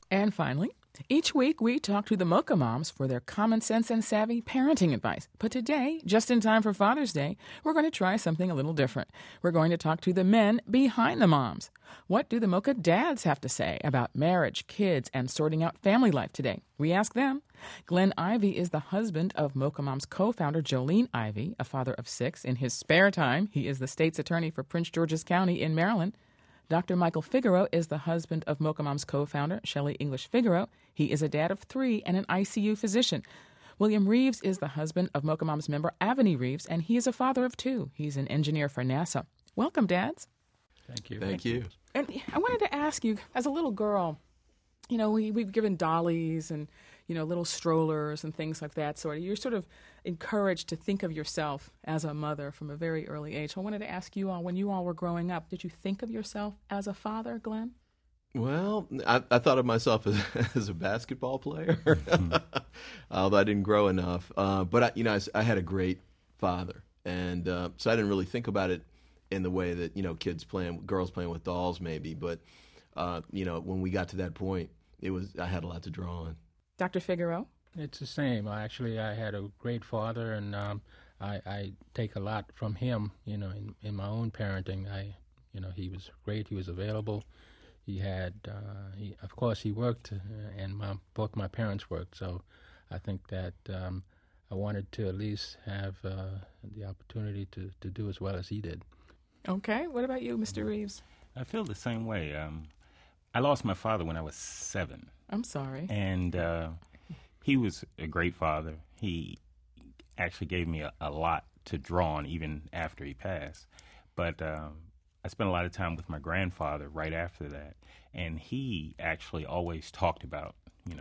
And finally, each week we talk to the Mocha Moms for their common sense and savvy parenting advice. But today, just in time for Father's Day, we're going to try something a little different. We're going to talk to the men behind the moms. What do the Mocha dads have to say about marriage, kids, and sorting out family life today? We ask them. Glenn Ivey is the husband of Mocha Moms co-founder Jolene Ivey, a father of 6. In his spare time, he is the state's attorney for Prince George's County in Maryland. Dr. Michael Figueroa is the husband of Mocha Moms co-founder Shelley English Figueroa. He is a dad of 3 and an ICU physician. William Reeves is the husband of Mocha Moms member Avani Reeves, and he is a father of 2. He's an engineer for NASA. Welcome, dads. Thank you. Thank you. And I wanted to ask you, as a little girl, we've given dollies and, little strollers and things like that. You're sort of encouraged to think of yourself as a mother from a very early age. So I wanted to ask you all, when you all were growing up, did you think of yourself as a father, Glenn? Well, I thought of myself as a basketball player, although I didn't grow enough. But I had a great father, and so I didn't really think about it in the way that girls playing with dolls maybe. But when we got to that point, I had a lot to draw on. Dr. Figueroa? It's the same. I had a great father, and I take a lot from him. In my own parenting, he was great. He was available. He had, of course, he worked, and both my parents worked. So I think that I wanted to at least have the opportunity to do as well as he did. Okay. What about you, Mr. Reeves? I feel the same way. I lost my father when I was 7. I'm sorry. And he was a great father. He actually gave me a lot to draw on even after he passed. But I spent a lot of time with my grandfather right after that. And he actually always talked about,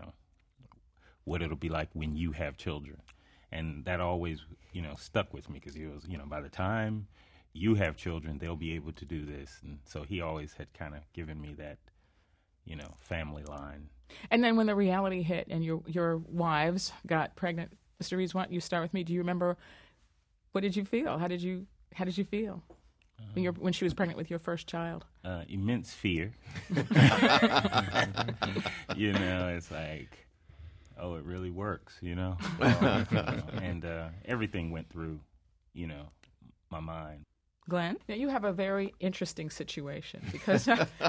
what it'll be like when you have children. And that always, stuck with me because he was, by the time you have children, they'll be able to do this. And so he always had kind of given me that, family line. And then when the reality hit and your wives got pregnant, Mr. Reeves, why don't you start with me? Do you remember, what did you feel? How did you feel when she was pregnant with your first child? Immense fear. It's like, oh, it really works, and everything went through, my mind. Glenn, now you have a very interesting situation because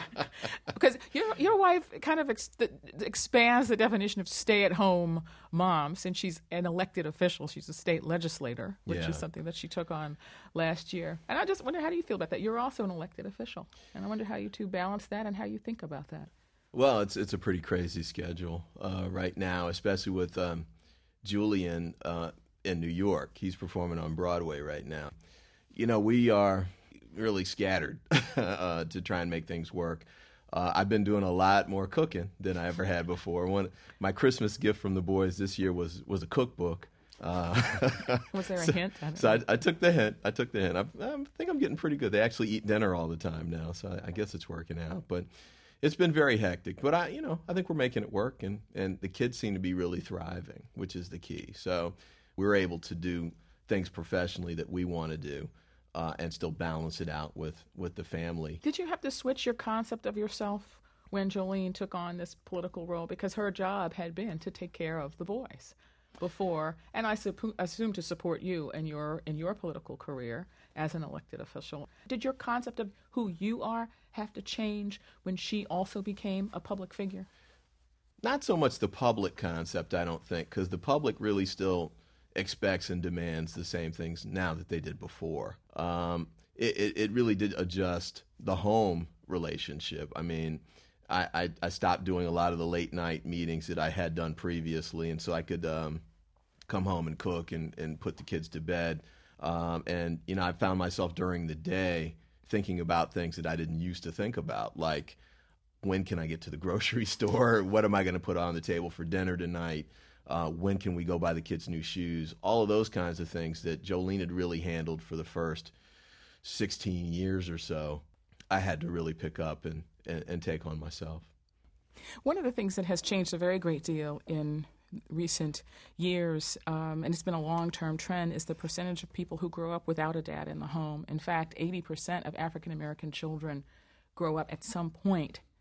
your wife kind of expands the definition of stay-at-home mom since she's an elected official. She's a state legislator, which is something that she took on last year. And I just wonder, how do you feel about that? You're also an elected official, and I wonder how you two balance that and how you think about that. Well, it's a pretty crazy schedule right now, especially with Julian in New York. He's performing on Broadway right now. We are really scattered to try and make things work. I've been doing a lot more cooking than I ever had before. My Christmas gift from the boys this year was a cookbook. Was there a hint? I took the hint. I think I'm getting pretty good. They actually eat dinner all the time now, so I guess it's working out. But it's been very hectic. But I think we're making it work, and the kids seem to be really thriving, which is the key. So we're able to do things professionally that we want to do. And still balance it out with the family. Did you have to switch your concept of yourself when Jolene took on this political role? Because her job had been to take care of the boys before, and I assume to support you in your political career as an elected official. Did your concept of who you are have to change when she also became a public figure? Not so much the public concept, I don't think, because the public really still expects and demands the same things now that they did before. It really did adjust the home relationship. I mean, I stopped doing a lot of the late night meetings that I had done previously, and so I could come home and cook and put the kids to bed. And I found myself during the day thinking about things that I didn't used to think about, like when can I get to the grocery store? What am I going to put on the table for dinner tonight? When can we go buy the kids new shoes? All of those kinds of things that Jolene had really handled for the first 16 years or so, I had to really pick up and take on myself. One of the things that has changed a very great deal in recent years, and it's been a long-term trend, is the percentage of people who grow up without a dad in the home. In fact, 80% of African-American children grow up at some point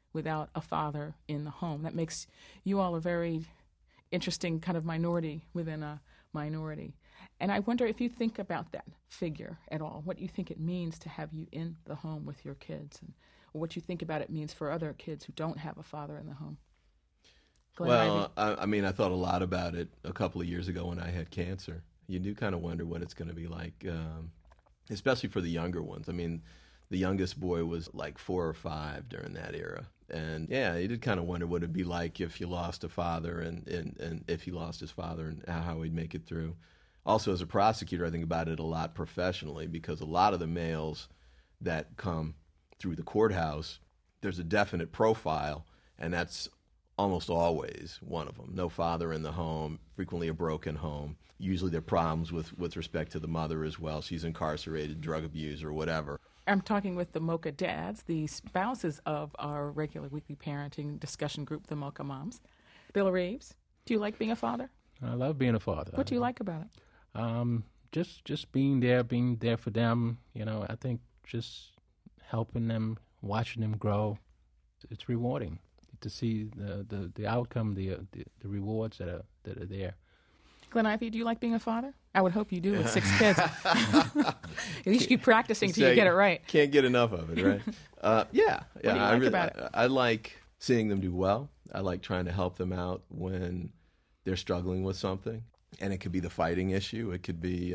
without a father in the home. That makes you all a very interesting kind of minority within a minority. And I wonder if you think about that figure at all, what you think it means to have you in the home with your kids, and what you think about it means for other kids who don't have a father in the home. Glenn Well, Ivey? I mean, I thought a lot about it a couple of years ago when I had cancer. You do kind of wonder what it's going to be like, especially for the younger ones. I mean, the youngest boy was like 4 or 5 during that era. And yeah, you did kind of wonder what it'd be like if you lost a father and if he lost his father and how he'd make it through. Also, as a prosecutor, I think about it a lot professionally, because a lot of the males that come through the courthouse, there's a definite profile, and that's almost always one of them. No father in the home, frequently a broken home. Usually there are problems with respect to the mother as well. She's incarcerated, drug abuse, or whatever. I'm talking with the Mocha Dads, the spouses of our regular weekly parenting discussion group, the Mocha Moms. Bill Reeves, do you like being a father? I love being a father. What do you like about it? Just being there for them. You know, I think just helping them, watching them grow, it's rewarding to see the outcome, the rewards that are there. Glenn Ivey, do you like being a father? I would hope you do with 6 kids. At least keep practicing till you get it right. Can't get enough of it, right? Yeah. What do you like about it? I like seeing them do well. I like trying to help them out when they're struggling with something. And it could be the fighting issue. It could be,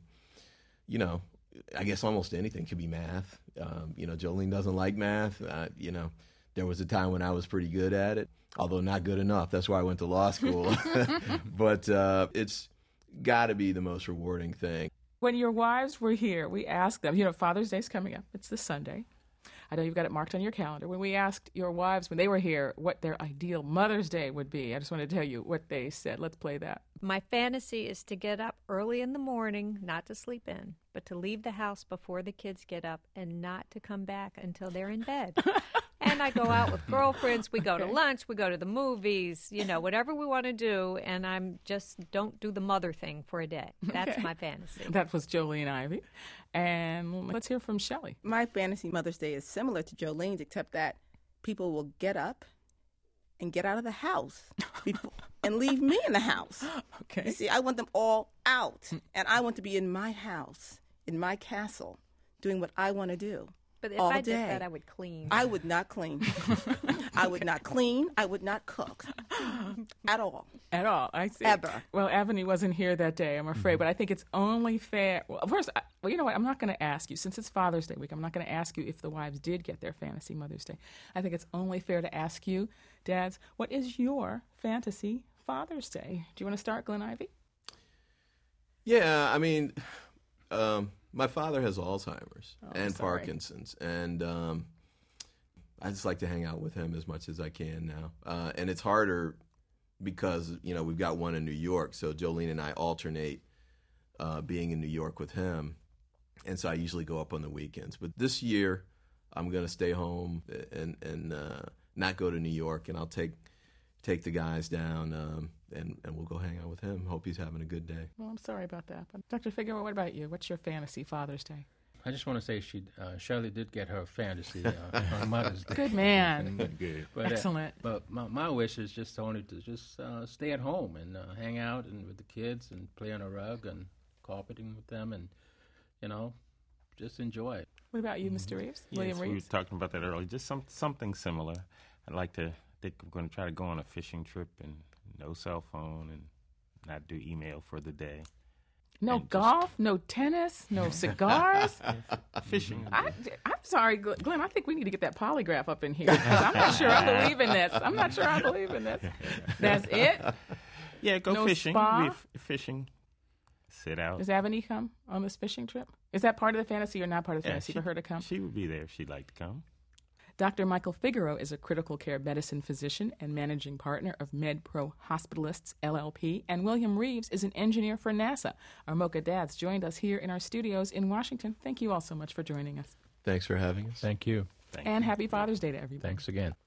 I guess almost anything. It could be math. Jolene doesn't like math. There was a time when I was pretty good at it, although not good enough. That's why I went to law school. But it's got to be the most rewarding thing. When your wives were here, we asked them, Father's Day's coming up. It's this Sunday. I know you've got it marked on your calendar. When we asked your wives, when they were here, what their ideal Mother's Day would be, I just want to tell you what they said. Let's play that. My fantasy is to get up early in the morning, not to sleep in, but to leave the house before the kids get up and not to come back until they're in bed. And I go out with girlfriends. We go to lunch. We go to the movies, whatever we want to do. And I'm just don't do the mother thing for a day. That's my fantasy. That was Jolene Ivey. And let's hear from Shelley. My fantasy Mother's Day is similar to Jolene's, except that people will get up and get out of the house and leave me in the house. Okay. You see, I want them all out. And I want to be in my house, in my castle, doing what I want to do. But if all I day. did that, I would clean. I would not clean. I would not clean. I would not cook at all. At all, I see. Ever. Well, Avani wasn't here that day, I'm afraid, but I think it's only fair. Well, first, you know what? I'm not going to ask you, since it's Father's Day week, I'm not going to ask you if the wives did get their fantasy Mother's Day. I think it's only fair to ask you, dads, what is your fantasy Father's Day? Do you want to start, Glenn Ivey? Yeah, I mean, my father has Alzheimer's and sorry. Parkinson's, and I just like to hang out with him as much as I can now. And it's harder because, we've got one in New York, so Jolene and I alternate being in New York with him, and so I usually go up on the weekends. But this year, I'm going to stay home and not go to New York, and I'll take the guys down, and we'll go hang out with him. Hope he's having a good day. Well, I'm sorry about that. But Dr. Figueroa, what about you? What's your fantasy Father's Day? I just want to say Shirley did get her fantasy on Mother's Day. Good man. Good. But, Excellent. But my wish is just only to just stay at home and hang out and with the kids and play on a rug and carpeting with them and, just enjoy it. What about you, Mr. Reeves? William Yes, we were Reeves? talking about that earlier. Just something similar. I think I'm going to try to go on a fishing trip and no cell phone and not do email for the day. No and golf, no tennis, no cigars. Fishing. I'm sorry, Glenn. I think we need to get that polygraph up in here. 'Cause I'm not sure I believe in this. That's it? Yeah, go No fishing. spa? Fishing. Sit out. Does Avani come on this fishing trip? Is that part of the fantasy or not part of the Yeah, fantasy for her to come? She would be there if she'd like to come. Dr. Michael Figueroa is a critical care medicine physician and managing partner of MedPro Hospitalists, LLP, and William Reeves is an engineer for NASA. Our Mocha Dads joined us here in our studios in Washington. Thank you all so much for joining us. Thanks for having us. Thank you. Thank And you. happy Father's Day to everybody. Thanks again.